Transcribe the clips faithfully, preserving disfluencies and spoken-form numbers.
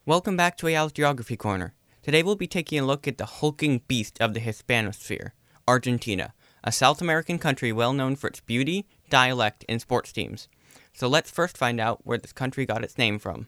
Welcome back to Ayala's Geography Corner. Today we'll be taking a look at the hulking beast of the Hispanosphere, Argentina, a South American country well known for its beauty, dialect, and sports teams. So let's first find out where this country got its name from.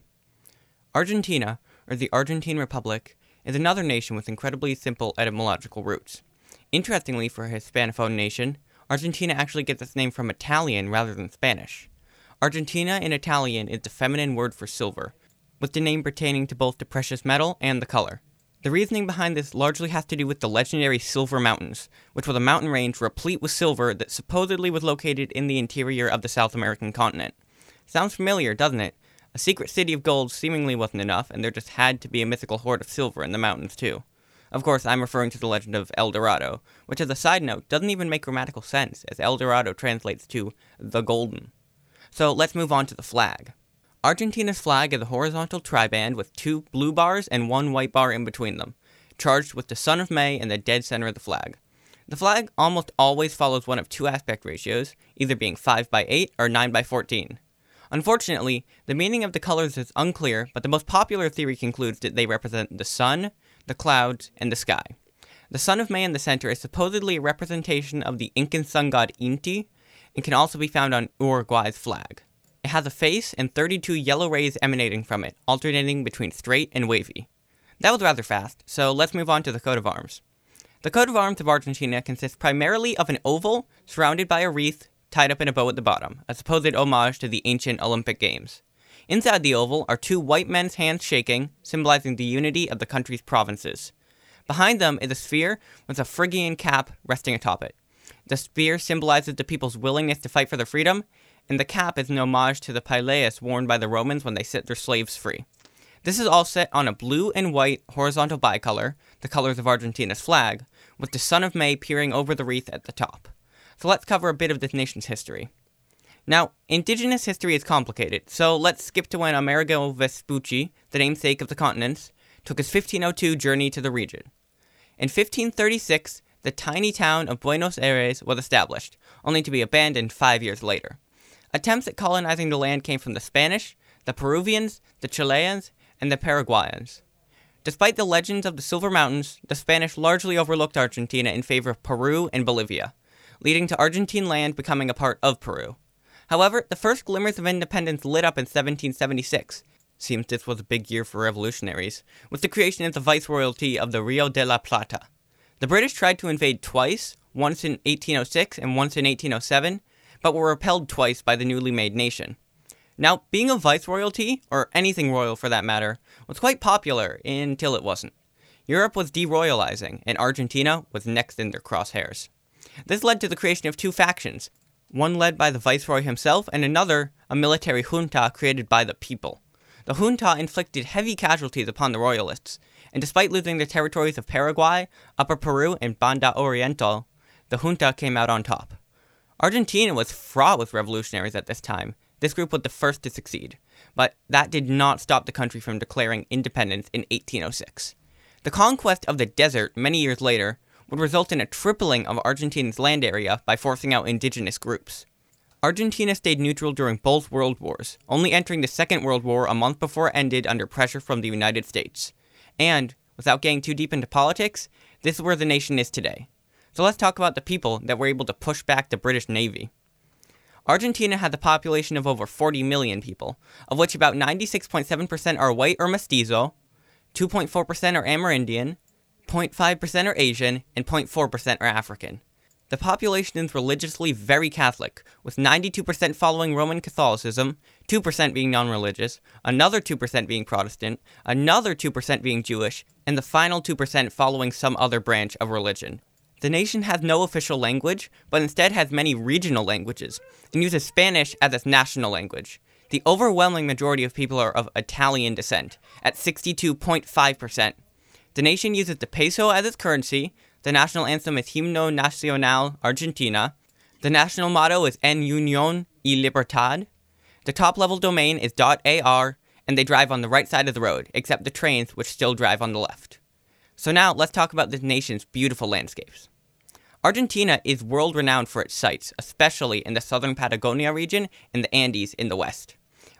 Argentina, or the Argentine Republic, is another nation with incredibly simple etymological roots. Interestingly, for a Hispanophone nation, Argentina actually gets its name from Italian rather than Spanish. Argentina in Italian is the feminine word for silver, with the name pertaining to both the precious metal and the color. The reasoning behind this largely has to do with the legendary Silver Mountains, which was a mountain range replete with silver that supposedly was located in the interior of the South American continent. Sounds familiar, doesn't it? A secret city of gold seemingly wasn't enough, and there just had to be a mythical hoard of silver in the mountains too. Of course, I'm referring to the legend of El Dorado, which as a side note doesn't even make grammatical sense, as El Dorado translates to the golden. So let's move on to the flag. Argentina's flag is a horizontal triband with two blue bars and one white bar in between them, charged with the Son of May in the dead center of the flag. The flag almost always follows one of two aspect ratios, either being five by eight or nine by fourteen. Unfortunately, the meaning of the colors is unclear, but the most popular theory concludes that they represent the sun, the clouds, and the sky. The Son of May in the center is supposedly a representation of the Incan sun god Inti, and can also be found on Uruguay's flag. It has a face and thirty-two yellow rays emanating from it, alternating between straight and wavy. That was rather fast, so let's move on to the coat of arms. The coat of arms of Argentina consists primarily of an oval surrounded by a wreath tied up in a bow at the bottom, a supposed homage to the ancient Olympic Games. Inside the oval are two white men's hands shaking, symbolizing the unity of the country's provinces. Behind them is a sphere with a Phrygian cap resting atop it. The sphere symbolizes the people's willingness to fight for their freedom, and the cap is an homage to the pileus worn by the Romans when they set their slaves free. This is all set on a blue and white horizontal bicolor, the colors of Argentina's flag, with the Son of May peering over the wreath at the top. So let's cover a bit of this nation's history. Now, indigenous history is complicated, so let's skip to when Amerigo Vespucci, the namesake of the continents, took his fifteen oh two journey to the region. In fifteen thirty-six, the tiny town of Buenos Aires was established, only to be abandoned five years later. Attempts at colonizing the land came from the Spanish, the Peruvians, the Chileans, and the Paraguayans. Despite the legends of the Silver Mountains, the Spanish largely overlooked Argentina in favor of Peru and Bolivia, leading to Argentine land becoming a part of Peru. However, the first glimmers of independence lit up in seventeen seventy-six. Seems this was a big year for revolutionaries, with the creation of the Viceroyalty of the Rio de la Plata. The British tried to invade twice, once in eighteen oh six and once in eighteen oh seven, but were repelled twice by the newly made nation. Now, being a viceroyalty, or anything royal for that matter, was quite popular until it wasn't. Europe was deroyalizing, and Argentina was next in their crosshairs. This led to the creation of two factions, one led by the viceroy himself, and another, a military junta created by the people. The junta inflicted heavy casualties upon the royalists, and despite losing the territories of Paraguay, Upper Peru, and Banda Oriental, the junta came out on top. Argentina was fraught with revolutionaries at this time. This group was the first to succeed, but that did not stop the country from declaring independence in eighteen oh six. The conquest of the desert many years later would result in a tripling of Argentina's land area by forcing out indigenous groups. Argentina stayed neutral during both world wars, only entering the Second World War a month before it ended under pressure from the United States. And, without getting too deep into politics, this is where the nation is today. So let's talk about the people that were able to push back the British Navy. Argentina has a population of over forty million people, of which about ninety-six point seven percent are white or mestizo, two point four percent are Amerindian, zero point five percent are Asian, and zero point four percent are African. The population is religiously very Catholic, with ninety-two percent following Roman Catholicism, two percent being non-religious, another two percent being Protestant, another two percent being Jewish, and the final two percent following some other branch of religion. The nation has no official language, but instead has many regional languages, and uses Spanish as its national language. The overwhelming majority of people are of Italian descent, at sixty-two point five percent. The nation uses the peso as its currency. The national anthem is Himno Nacional Argentina. The national motto is En Unión y Libertad. The top-level domain is .ar, and they drive on the right side of the road, except the trains, which still drive on the left. So now, let's talk about this nation's beautiful landscapes. Argentina is world-renowned for its sights, especially in the southern Patagonia region and the Andes in the west.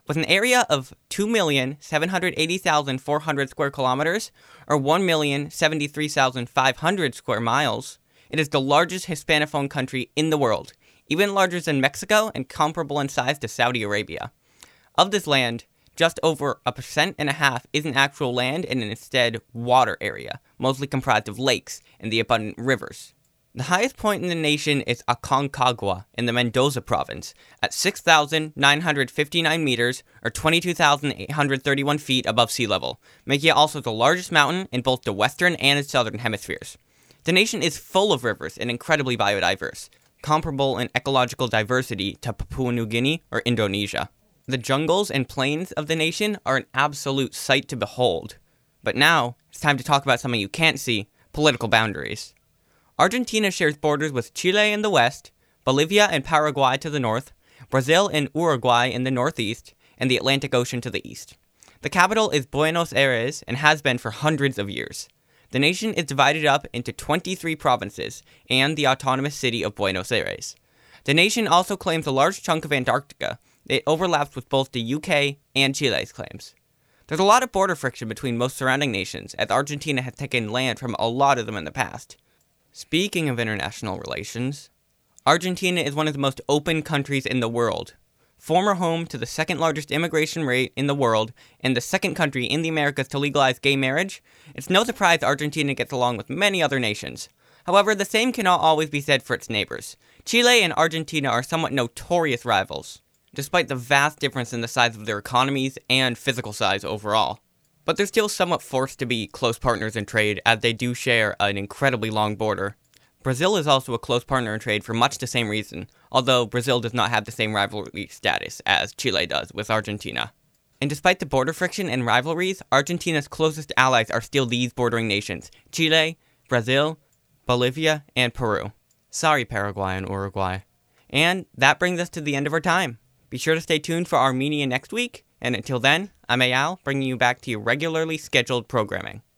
With an area of two million seven hundred eighty thousand four hundred square kilometers, or one million seventy-three thousand five hundred square miles, it is the largest Hispanophone country in the world, even larger than Mexico and comparable in size to Saudi Arabia. Of this land, just over a percent and a half isn't actual land and instead water area, mostly comprised of lakes and the abundant rivers. The highest point in the nation is Aconcagua in the Mendoza province at six thousand nine hundred fifty-nine meters or twenty-two thousand eight hundred thirty-one feet above sea level, making it also the largest mountain in both the western and southern hemispheres. The nation is full of rivers and incredibly biodiverse, comparable in ecological diversity to Papua New Guinea or Indonesia. The jungles and plains of the nation are an absolute sight to behold. But now, it's time to talk about something you can't see, political boundaries. Argentina shares borders with Chile in the west, Bolivia and Paraguay to the north, Brazil and Uruguay in the northeast, and the Atlantic Ocean to the east. The capital is Buenos Aires and has been for hundreds of years. The nation is divided up into twenty-three provinces and the autonomous city of Buenos Aires. The nation also claims a large chunk of Antarctica. It overlaps with both the U K and Chile's claims. There's a lot of border friction between most surrounding nations, as Argentina has taken land from a lot of them in the past. Speaking of international relations, Argentina is one of the most open countries in the world. Former home to the second largest immigration rate in the world and the second country in the Americas to legalize gay marriage, it's no surprise Argentina gets along with many other nations. However, the same cannot always be said for its neighbors. Chile and Argentina are somewhat notorious rivals, despite the vast difference in the size of their economies and physical size overall. But they're still somewhat forced to be close partners in trade, as they do share an incredibly long border. Brazil is also a close partner in trade for much the same reason, although Brazil does not have the same rivalry status as Chile does with Argentina. And despite the border friction and rivalries, Argentina's closest allies are still these bordering nations: Chile, Brazil, Bolivia, and Peru. Sorry, Paraguay and Uruguay. And that brings us to the end of our time. Be sure to stay tuned for Armenia next week, and until then, I'm Eyal, bringing you back to your regularly scheduled programming.